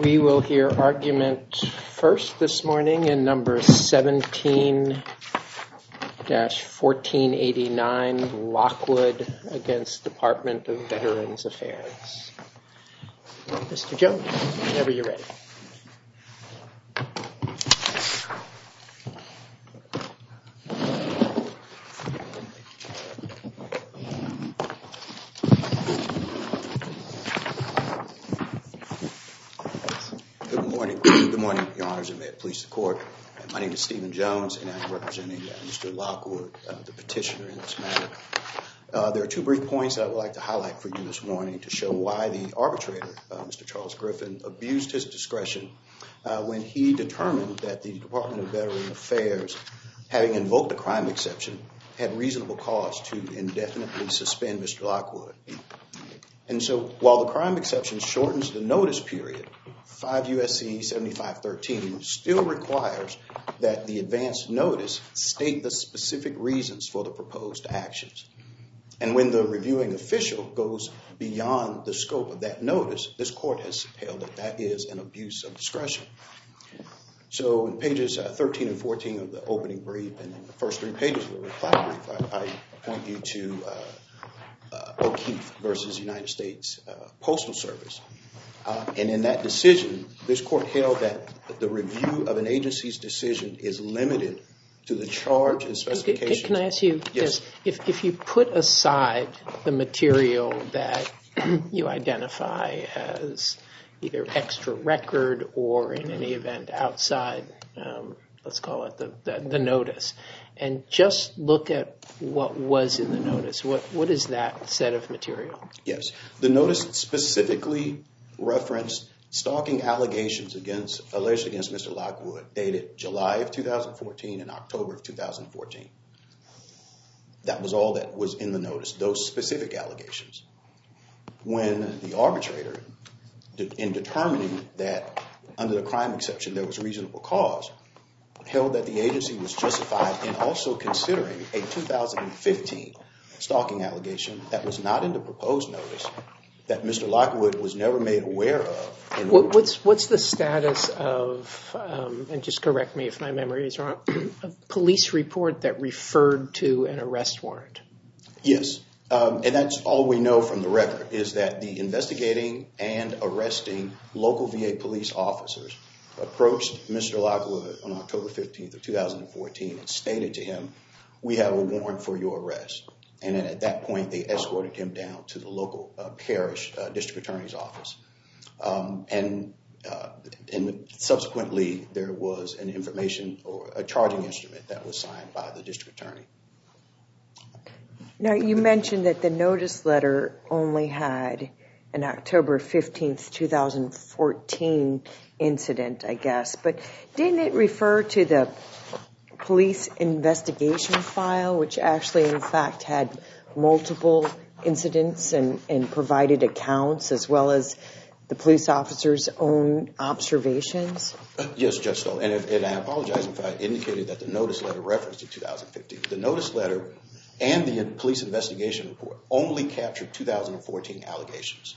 We will hear argument first this morning in number 17-1489, Lockwood against Department of Veterans Affairs. Mr. Jones, whenever you're ready. Good morning, Your Honors, and may it please the Court. My name is Stephen Jones, and I'm representing Mr. Lockwood, the petitioner in this matter. There are two brief points that I would like to highlight for you this morning to show why the arbitrator, Mr. Charles Griffin, abused his discretion when he determined that the Department of Veterans Affairs, having invoked the crime exception, had reasonable cause to indefinitely suspend Mr. Lockwood. And so while the crime exception shortens the notice period, 5 U.S.C. 7513 still requires that the advance notice state the specific reasons for the proposed actions. And when the reviewing official goes beyond the scope of that notice, this Court has held that that is an abuse of discretion. So in pages 13 and 14 of the opening brief and in the first 3 pages of the reply brief, I point you to O'Keefe versus United States Postal Service. And in that decision, this Court held that the review of an agency's decision is limited to the charge and specifications. Can I ask you this? If you put aside the material that you identify as either extra record or in any event outside, let's call it the notice, and just look at what was in the notice, what is that set of material? Yes. The notice specifically referenced stalking allegations alleged against Mr. Lockwood dated July of 2014 and October of 2014. That was all that was in the notice, those specific allegations. When the arbitrator, in determining that under the crime exception there was reasonable cause, held that the agency was justified in also considering a 2015 stalking allegation that was not in the proposed notice, that Mr. Lockwood was never made aware of. What's the status of, and just correct me if my memory is wrong, a police report that referred to an arrest warrant? Yes, and that's all we know from the record, is that the investigating and arresting local VA police officers approached Mr. Lockwood on October 15th of 2014 and stated to him, "We have a warrant for your arrest." And then at that point, they escorted him down to the local parish district attorney's office. And subsequently, there was an information or a charging instrument that was signed by the district attorney. Now, you mentioned that the notice letter only had an October 15th, 2014 incident, I guess. But didn't it refer to the police investigation file, which actually, in fact, had multiple incidents and provided accounts as well as the police officer's own observations? Yes, Judge Stoll, and I apologize if I indicated that the notice letter referenced to 2015. The notice letter and the police investigation report only captured 2014 allegations.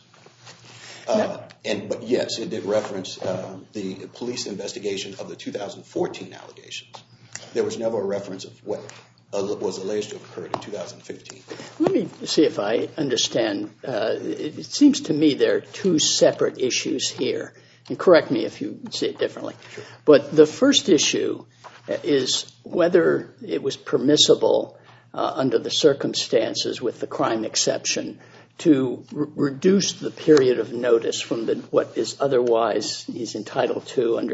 But yes, it did reference the police investigation of the 2014 allegations. There was never a reference of what was alleged to have occurred in 2015. Let me see if I understand. It seems to me there are two separate issues here. And correct me if you see it differently. Sure. But the first issue is whether it was permissible under the circumstances with the crime exception to reduce the period of notice from what is otherwise he's entitled to under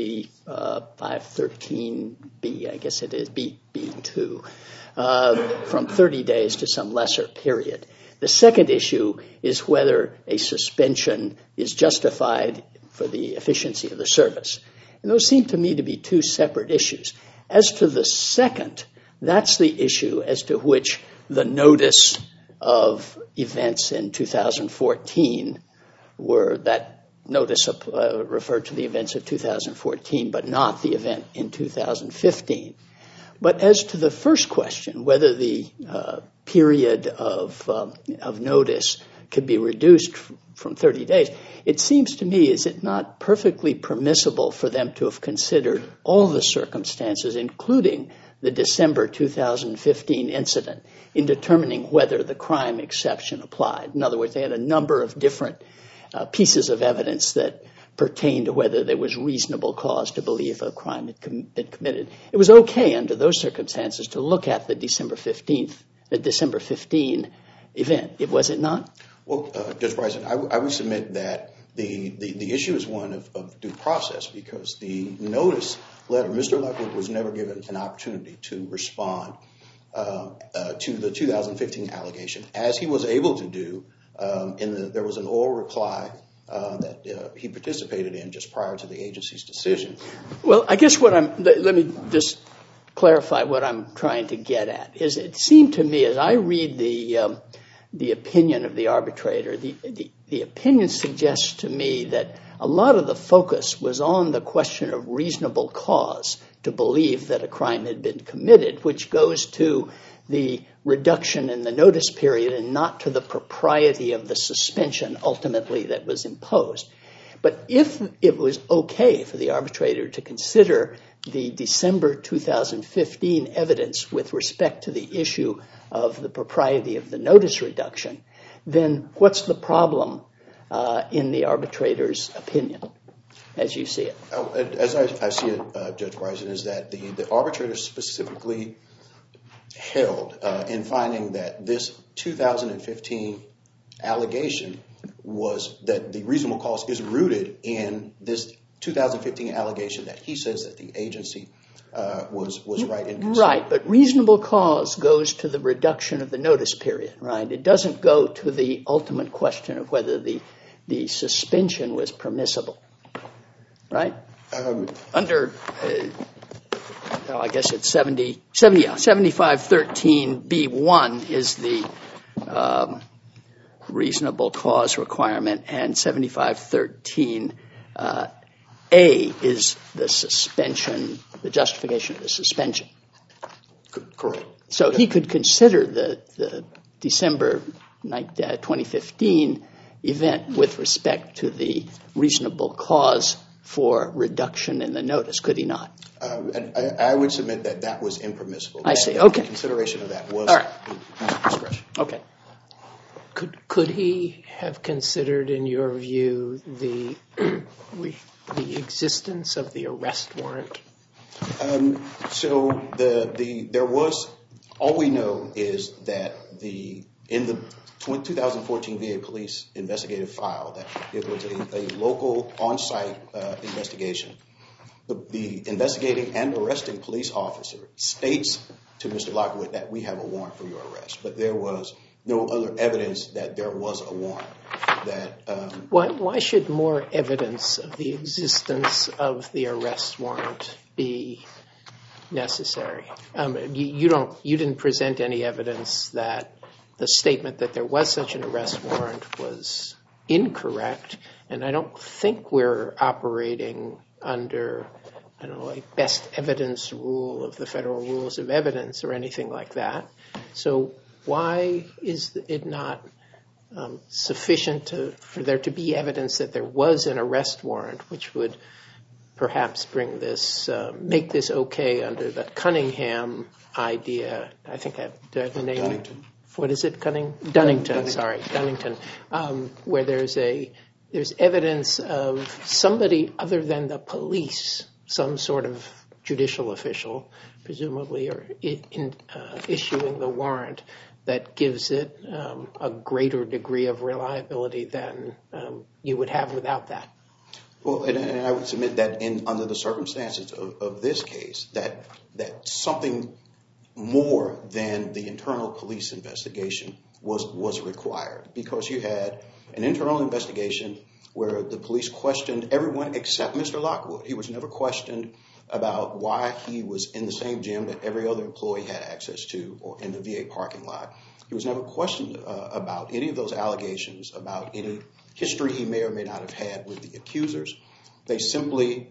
7513B, I guess it is, B2, from 30 days to some lesser period. The second issue is whether a suspension is justified for the efficiency of the service. And those seem to me to be two separate issues. As to the second, that's the issue as to which the notice of events in 2014 were that notice referred to the events of 2014, but not the event in 2015. But as to the first question, whether the period of notice could be reduced from 30 days. It seems to me, is it not perfectly permissible for them to have considered all the circumstances, including the December 2015 incident, in determining whether the crime exception applied? In other words, they had a number of different pieces of evidence that pertained to whether there was reasonable cause to believe a crime had been committed. It was okay under those circumstances to look at the December 15 event. Was it not? Well, Judge Bryson, I would submit that the issue is one of due process, because the notice letter, Mr. Lockwood was never given an opportunity to respond to the 2015 allegation, as he was able to do. There was an oral reply that he participated in just prior to the agency's decision. Well, I guess let me just clarify what I'm trying to get at. Is it seemed to me, as I read the opinion of the arbitrator, the opinion suggests to me that a lot of the focus was on the question of reasonable cause to believe that a crime had been committed, which goes to the reduction in the notice period and not to the propriety of the suspension ultimately that was imposed. But if it was okay for the arbitrator to consider the December 2015 evidence with respect to the issue of the propriety of the notice reduction, then what's the problem in the arbitrator's opinion, as you see it? As I see it, Judge Bryson, is that the arbitrator specifically held in finding that this 2015 allegation was that the reasonable cause is rooted in this 2015 allegation that he says that the agency was right in considering. Right, but reasonable cause goes to the reduction of the notice period, right? It doesn't go to the ultimate question of whether the suspension was permissible, right? Under, I guess it's 7513B1 is the reasonable cause requirement, and 7513A is the suspension, the justification of the suspension. Correct. So he could consider the December 2015 event with respect to the reasonable cause for reduction in the notice, could he not? I would submit that that was impermissible. I see, okay. The consideration of that was discretion. Okay. Could he have considered, in your view, the existence of the arrest warrant? So there was, all we know is that in the 2014 VA police investigative file, that it was a local on-site investigation. The investigating and arresting police officer states to Mr. Lockwood that we have a warrant for your arrest, but there was no other evidence that there was a warrant. Why should more evidence of the existence of the arrest warrant be necessary? You didn't present any evidence that the statement that there was such an arrest warrant was incorrect, and I don't think we're operating under, like best evidence rule of the Federal Rules of Evidence or anything like that. So why is it not sufficient for there to be evidence that there was an arrest warrant, which would perhaps make this okay under the Cunningham idea? I think I have the name. Dunnington. What is it? Dunnington. Sorry, Dunnington. Where there's evidence of somebody other than the police, some sort of judicial official, presumably, or issuing the warrant, that gives it a greater degree of reliability than you would have without that. Well, and I would submit that under the circumstances of this case, that something more than the internal police investigation was required, because you had an internal investigation where the police questioned everyone except Mr. Lockwood. He was never questioned about why he was in the same gym that every other employee had access to, or in the VA parking lot. He was never questioned about any of those allegations, about any history he may or may not have had with the accusers. They simply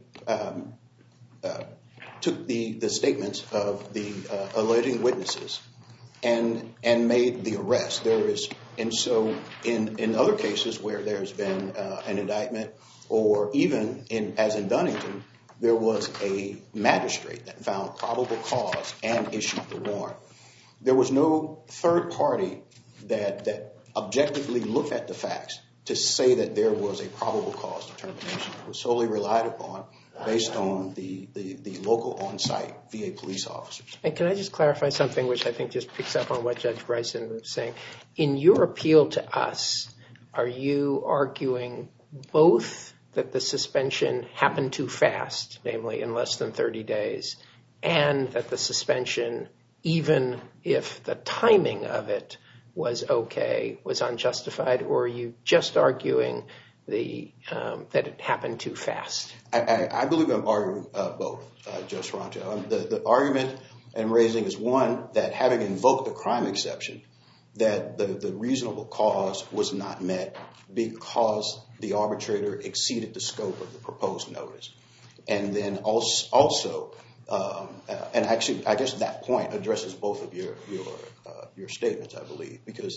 took the statements of the alleging witnesses and made the arrest. There is And so in other cases where there's been an indictment, or even as in Dunnington, there was a magistrate that found probable cause and issued the warrant. There was no third party that objectively looked at the facts to say that there was a probable cause determination. It was solely relied upon based on the local on-site VA police officers. And can I just clarify something which I think just picks up on what Judge Bryson was saying? In your appeal to us, are you arguing both that the suspension happened too fast, namely in less than 30 days, and that the suspension, even if the timing of it was okay, was unjustified, or are you just arguing that it happened too fast? I believe I'm arguing both, Judge Toronto. The argument I'm raising is one, that having invoked the crime exception, that the reasonable cause was not met because the arbitrator exceeded the scope of the proposed notice. And then also, and actually I guess that point addresses both of your statements, I believe, because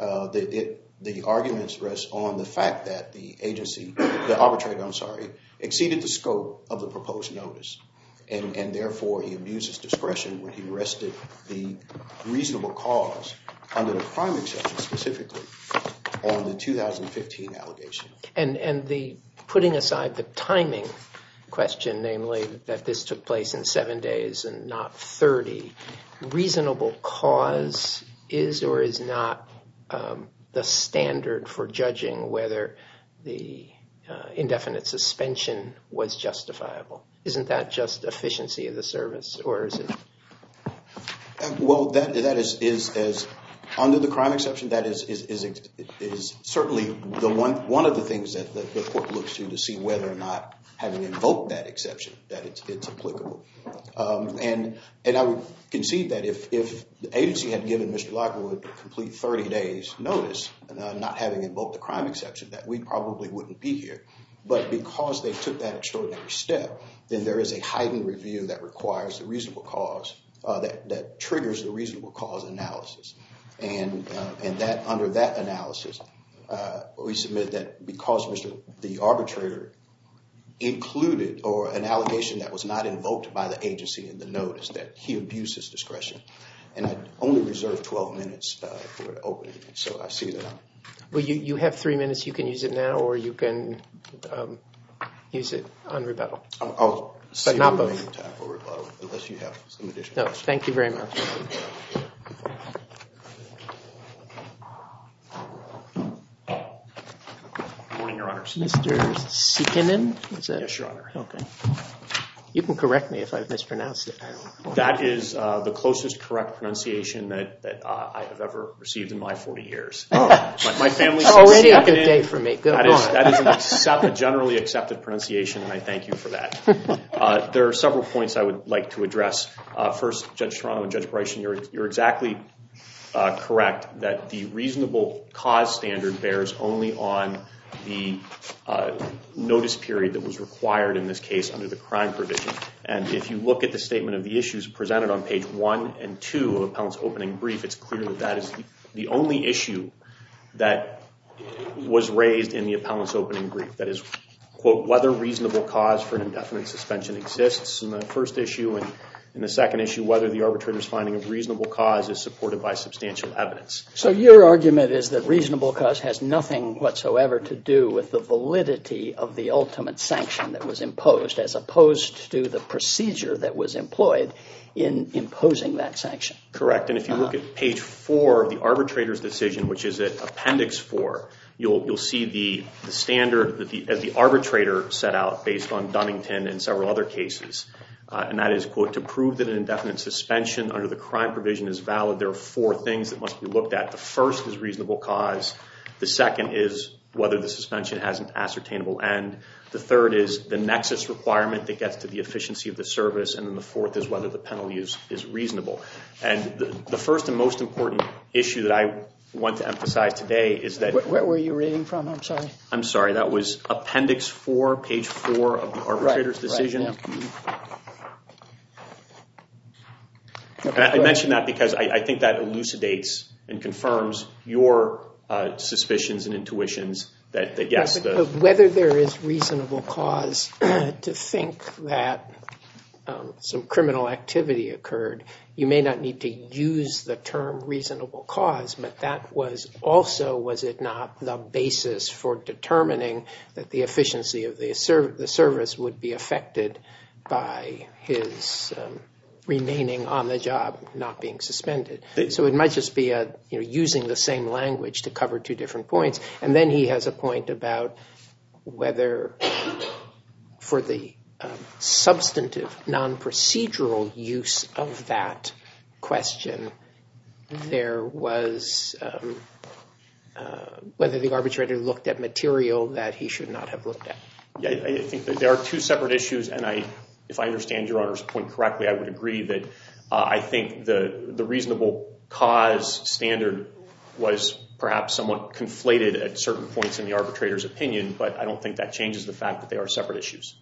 the arguments rest on the fact that the arbitrator exceeded the scope of the proposed notice. And therefore he abused his discretion when he rested the reasonable cause under the crime exception specifically on the 2015 allegation. And the putting aside the timing question, namely that this took place in 7 days and not 30, reasonable cause is or is not the standard for judging whether the indefinite suspension was justifiable. Isn't that just efficiency of the service, or is it? Well, that is under the crime exception. That is certainly one of the things that the court looks to see whether or not, having invoked that exception, that it's applicable. And I would concede that if the agency had given Mr. Lockwood a complete 30 days notice, not having invoked the crime exception, that we probably wouldn't be here. But because they took that extraordinary step, then there is a heightened review that requires the reasonable cause, that triggers the reasonable cause analysis. And that under that analysis, we submit that because the arbitrator included or an allegation that was not invoked by the agency in the notice, that he abused his discretion. And I only reserved 12 minutes for the opening. So I see that I'm... Well, you have 3 minutes. You can use it now, or you can use it on rebuttal. I'll save the remaining time for rebuttal, unless you have some additional questions. No, thank you very much. Good morning, Your Honors. Mr. Sikinen? Yes, Your Honor. Okay. You can correct me if I've mispronounced it. That is the closest correct pronunciation that I have ever received in my 40 years. Oh. My family says already Sikinen. a good day for me. That is a generally accepted pronunciation, and I thank you for that. There are several points I would like to address. First, Judge Toronto and Judge Bryson, you're exactly correct that the reasonable cause standard bears only on the notice period that was required in this case under the crime provision. And if you look at the statement of the issues presented on page 1 and 2 of Appellant's opening brief, it's clear that that is the only issue that was raised in the Appellant's opening brief. That is, quote, whether reasonable cause for an indefinite suspension exists in the first issue, and in the second issue, whether the arbitrator's finding of reasonable cause is supported by substantial evidence. So your argument is that reasonable cause has nothing whatsoever to do with the validity of the ultimate sanction that was imposed, as opposed to the procedure that was employed in imposing that sanction. Correct. And if you look at page 4 of the arbitrator's decision, which is at Appendix 4, you'll see the standard that the arbitrator set out based on Dunnington and several other cases. And that is, quote, to prove that an indefinite suspension under the crime provision is valid, there are 4 things that must be looked at. The first is reasonable cause. The second is whether the suspension has an ascertainable end. The third is the nexus requirement that gets to the efficiency of the service. And then the fourth is whether the penalty is reasonable. And the first and most important issue that I want to emphasize today is that... Where were you reading from? I'm sorry. I'm sorry. That was Appendix 4, page 4 of the arbitrator's decision. Right, yeah. I mention that because I think that elucidates and confirms your suspicions and intuitions that yes. But whether there is reasonable cause to think that some criminal activity occurred, you may not need to use the term reasonable cause, but that was also, was it not, the basis for determining that the efficiency of the service would be affected by his remaining on the job, not being suspended. So it might just be using the same language to cover two different points. And then he has a point about whether for the substantive, non-procedural use of that question, there was whether the arbitrator looked at material that he should not have looked at. Yeah, I think that there are two separate issues, and if I understand Your Honor's point correctly, I would agree that I think the reasonable cause standard was perhaps somewhat conflated at certain points in the arbitrator's opinion, but I don't think that changes the fact that they are separate issues.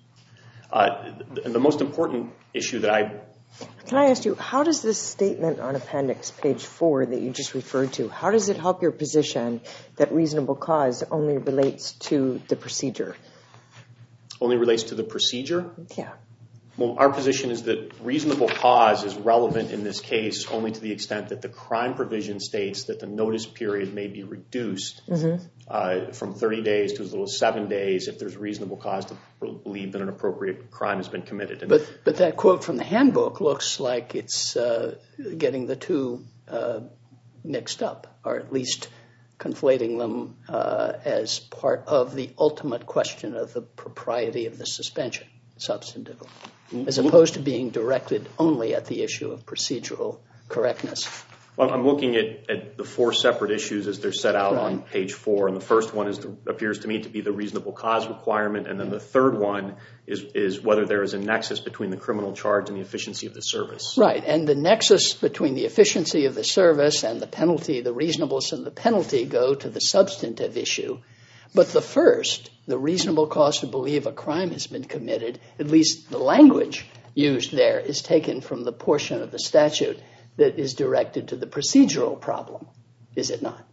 The most important issue that Can I ask you, how does this statement on appendix page 4 that you just referred to, how does it help your position that reasonable cause only relates to the procedure? Only relates to the procedure? Yeah. Well, our position is that reasonable cause is relevant in this case only to the extent that the crime provision states that the notice period may be reduced from 30 days to as little as 7 days if there's reasonable cause to believe that an appropriate crime has been committed. But that quote from the handbook looks like it's getting the two mixed up, or at least conflating them as part of the ultimate question of the propriety of the suspension, substantively, as opposed to being directed only at the issue of procedural correctness. Well, I'm looking at the four separate issues as they're set out on page 4, and the first one appears to me to be the reasonable cause requirement, and then the third one is whether there is a nexus between the criminal charge and the efficiency of the service. Right, and the nexus between the efficiency of the service and the penalty, the reasonableness of the penalty, go to the substantive issue. But the first, the reasonable cause to believe a crime has been committed, at least the language used there is taken from the portion of the statute that is directed to the procedural problem, is it not?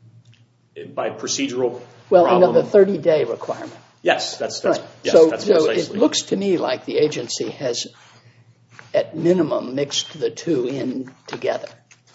By procedural well, problem? Well, the 30-day requirement. Yes, that's right. Yes, so precisely. It looks to me like the agency has, at minimum, mixed the two in together.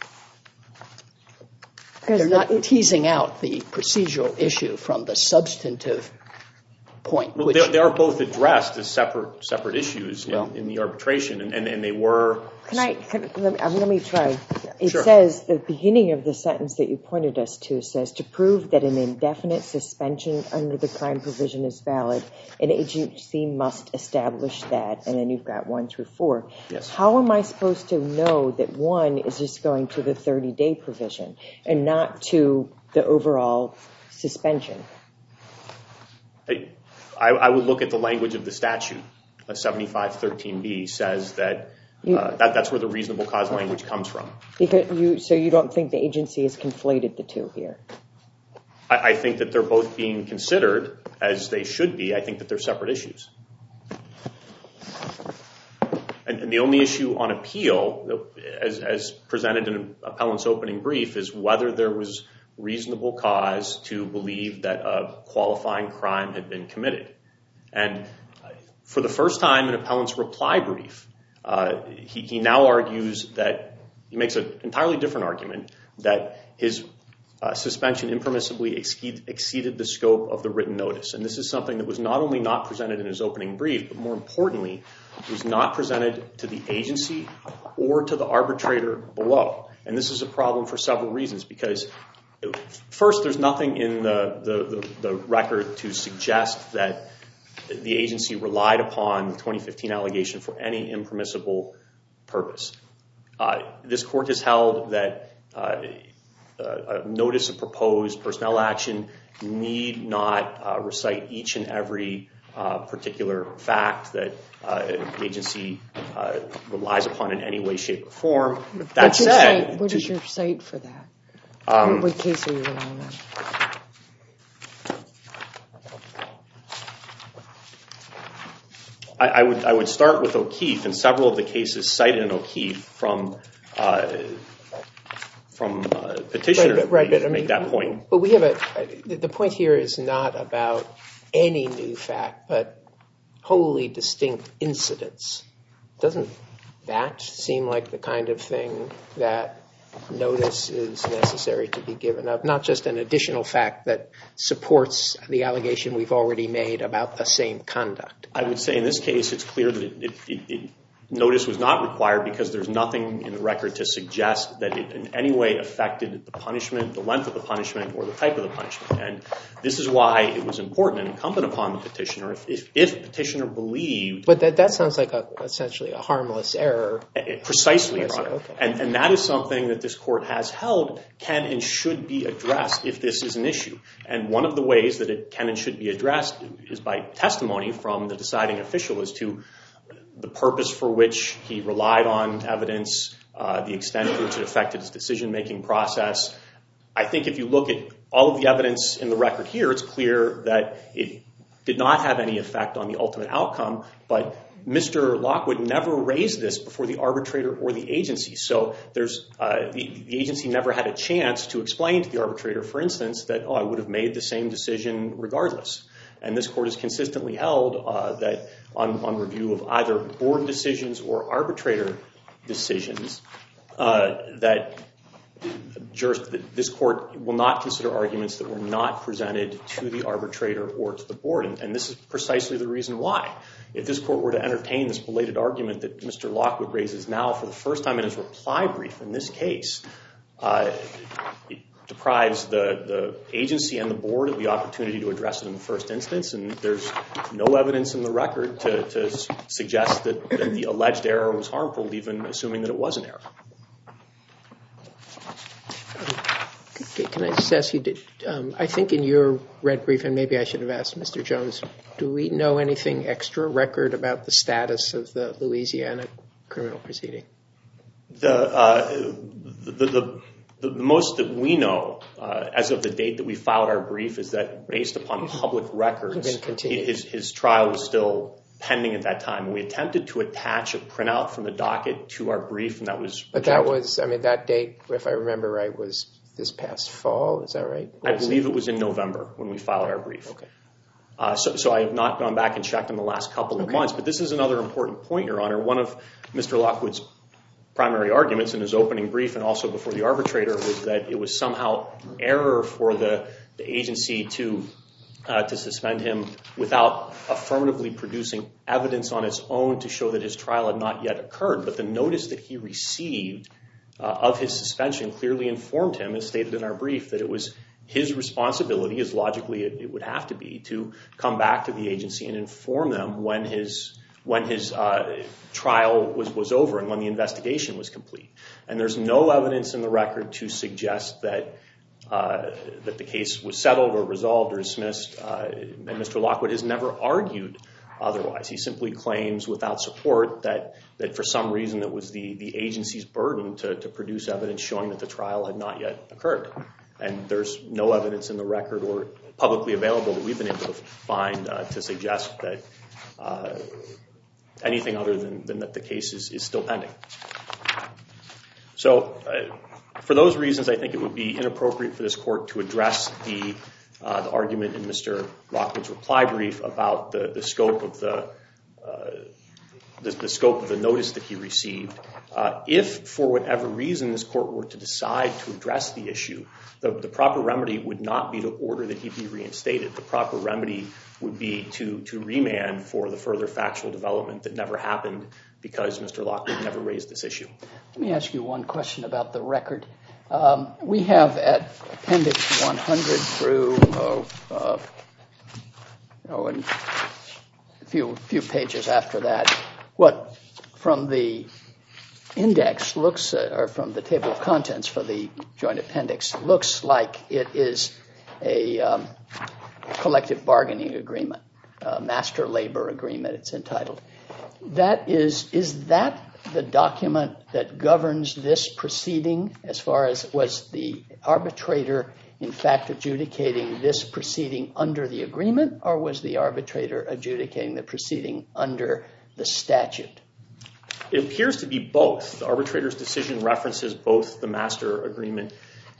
They're not teasing out the procedural issue from the substantive point. Well, they are both addressed as separate issues in the arbitration, and they were. Let me try. It Sure. says, the beginning of the sentence that you pointed us to says, to prove that an indefinite suspension under the crime provision is valid, an agency must establish that, and then you've got 1 through 4. Yes. How am I supposed to know that one is just going to the 30-day provision and not to the overall suspension? I would look at the language of the statute. 7513B says that that's where the reasonable cause language comes from. So you don't think the agency has conflated the two here? I think that they're both being considered as they should be. I think that they're separate issues. And the only issue on appeal, as presented in an appellant's opening brief, is whether there was reasonable cause to believe that a qualifying crime had been committed. And for the first time in an appellant's reply brief, he now argues that he makes an entirely different argument, that his suspension impermissibly exceeded the scope of the written notice. And this is something that was not only not presented in his opening brief, but more importantly, was not presented to the agency or to the arbitrator below. And this is a problem for several reasons, because first, there's nothing in the record to suggest that the agency relied upon the 2015 allegation for any impermissible purpose. This court has held that a notice of proposed personnel action need not recite each and every particular fact that the agency relies upon in any way, shape, or form. That said, what is your cite for that? What case are you relying on? I would start with O'Keefe, and several of the cases cited in O'Keefe from petitioner make that point. But the point here is not about any new fact, but wholly distinct incidents. Doesn't that seem like the kind of thing that notice is necessary to be given of? Not just an additional fact that supports the allegation we've already made about the same conduct. I would say in this case it's clear that notice was not required because there's nothing in the record to suggest that it in any way affected the punishment, the length of the punishment, or the type of the punishment. And this is why it was important and incumbent upon the petitioner, if petitioner believed... But that sounds like essentially a harmless error. Precisely, Your Honor. Okay. And that is something that this court has held can and should be addressed if this is an issue. And one of the ways that it can and should be addressed is by testimony from the deciding official as to the purpose for which he relied on evidence, the extent to which it affected his decision-making process. I think if you look at all of the evidence in the record here, it's clear that it did not have any effect on the ultimate outcome, but Mr. Lockwood never raised this before the arbitrator or the agency. So the agency never had a chance to explain to the arbitrator, for instance, that, I would have made the same decision regardless. And this court has consistently held that on review of either board decisions or arbitrator decisions, that this court will not consider arguments that were not presented to the arbitrator or to the board. And this is precisely the reason why. If this court were to entertain this belated argument that Mr. Lockwood raises now for the first time in his reply brief in this case, it deprives the agency and the board of the opportunity to address it in the first instance, and there's no evidence in the record to suggest that the alleged error was harmful, even assuming that it was an error. Can I just ask you, I think in your red brief, and maybe I should have asked Mr. Jones, do we know anything extra record about the status of the Louisiana criminal proceeding? The most that we know, as of the date that we filed our brief, is that based upon public records, his trial was still pending at that time. We attempted to attach a printout from the docket to our brief, and that was rejected. But that was, that date, if I remember right, was this past fall, is that right? I believe it was in November when we filed our brief. Okay. So I have not gone back and checked in the last couple of months, but this is another important point, Your Honor. One of Mr. Lockwood's primary arguments in his opening brief and also before the arbitrator was that it was somehow error for the agency to suspend him without affirmatively producing evidence on its own to show that his trial had not yet occurred. But the notice that he received of his suspension clearly informed him, as stated in our brief, that it was his responsibility, as logically it would have to be, to come back to the agency and inform them when his trial was over and when the investigation was complete. And there's no evidence in the record to suggest that the case was settled or resolved or dismissed, and Mr. Lockwood has never argued otherwise. He simply claims without support that for some reason it was the agency's burden to produce evidence showing that the trial had not yet occurred. And there's no evidence in the record or publicly available that we've been able to find to suggest that anything other than that the case is still pending. So for those reasons, I think it would be inappropriate for this court to address the argument in Mr. Lockwood's reply brief about the scope of the notice that he received. If, for whatever reason, this court were to decide to address the issue, the proper remedy would not be to order that he be reinstated. The proper remedy would be to remand for the further factual development that never happened because Mr. Lockwood never raised this issue. Let me ask you one question about the record. We have at Appendix 100 through and a few pages after that, what from the index looks, or from the table of contents for the joint appendix, looks like it is a collective bargaining agreement, master labor agreement it's entitled. Is that the document that governs this proceeding as far as was the arbitrator in fact adjudicating this proceeding under the agreement, or was the arbitrator adjudicating the proceeding under the statute? It appears to be both. The arbitrator's decision references both the master agreement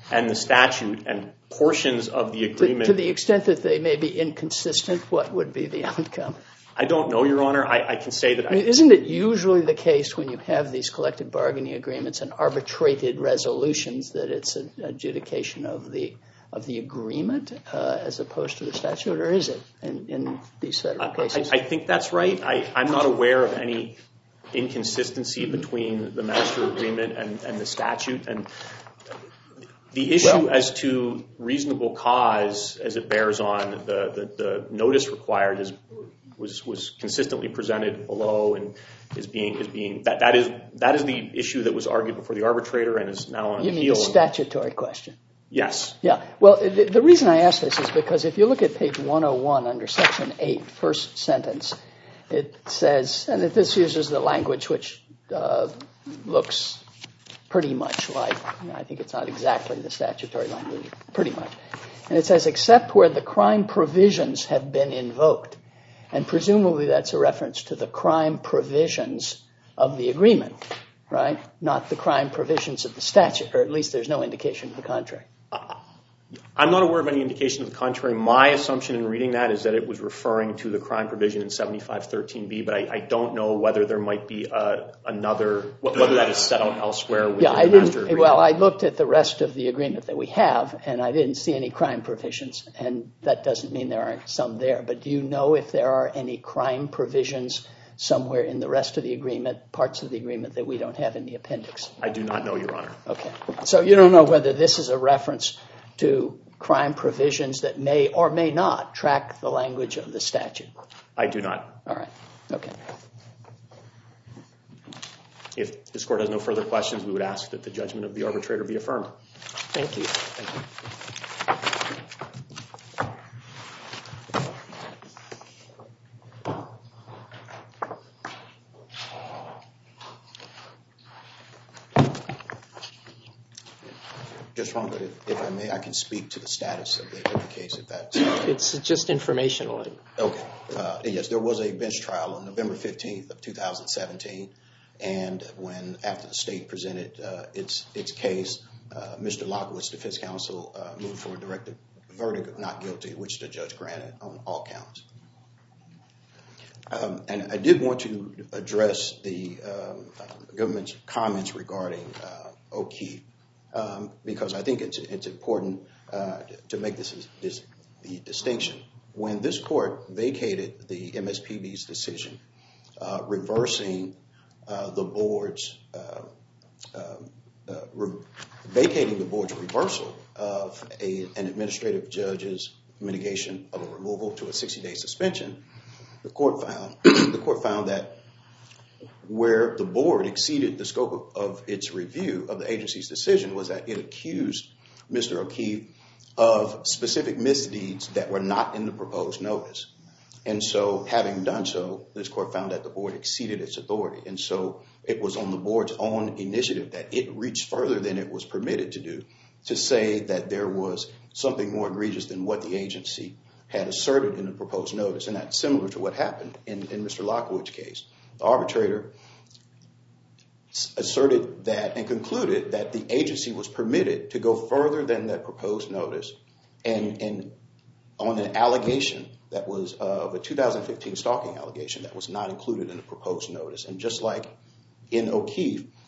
and the statute and portions of the agreement. To the extent that they may be inconsistent, what would be the outcome? I don't know, Your Honor. I can say that isn't it usually the case when you have these collective bargaining agreements and arbitrated resolutions that it's an adjudication of the agreement as opposed to the statute, or is it in these federal cases? I think that's right. I'm not aware of any inconsistency between the master agreement and the statute. And the issue as to reasonable cause, as it bears on the notice required, was consistently presented below, and is being that is the issue that was argued before the arbitrator and is now on appeal. You mean the statutory question? Yes. Yeah. Well, the reason I ask this is because if you look at page 101 under Section 8, first sentence, it says, and this uses the language which looks pretty much like, I think it's not exactly the statutory language, pretty much. And it says, except where the crime provisions have been invoked. And presumably that's a reference to the crime provisions of the agreement, right? Not the crime provisions of the statute, or at least there's no indication of the contrary. I'm not aware of any indication of the contrary. My assumption in reading that is that it was referring to the crime provision in 7513B, but I don't know whether there might be whether that is set out elsewhere within the master agreement. Well, I looked at the rest of the agreement that we have, and I didn't see any crime provisions, and that doesn't mean there aren't some there. But do you know if there are any crime provisions somewhere in the rest of the agreement, parts of the agreement that we don't have in the appendix? I do not know, Your Honor. Okay. So you don't know whether this is a reference to crime provisions that may or may not track the language of the statute? I do not. All right. Okay. If this Court has no further questions, we would ask that the judgment of the arbitrator be affirmed. Thank you. Thank you. Just wrong, but if I may, I can speak to the status of the case if that's... It's just informational. Okay. Yes, there was a bench trial on November 15th of 2017, and after the state presented its case, Mr. Lockwood's defense counsel moved for a directed verdict of not guilty, which the judge granted on all counts. And I did want to address the government's comments regarding O'Keefe, because I think it's important to make the distinction. When this Court vacated the MSPB's decision, vacating the board's reversal of an administrative judge's mitigation of a removal to a 60-day suspension, the court found that where the board exceeded the scope of its review of the agency's decision was that it accused Mr. O'Keefe of specific misdeeds that were not in the proposed notice. And so, having done so, this Court found that the board exceeded its authority. And so, it was on the board's own initiative that it reached further than it was permitted to do to say that there was something more egregious than what the agency had asserted in the proposed notice. And that's similar to what happened in Mr. Lockwood's case. The arbitrator asserted that and concluded that the agency was permitted to go further than that proposed notice and on an allegation that was of a 2015 stalking allegation that was not included in the proposed notice. And just like in O'Keefe,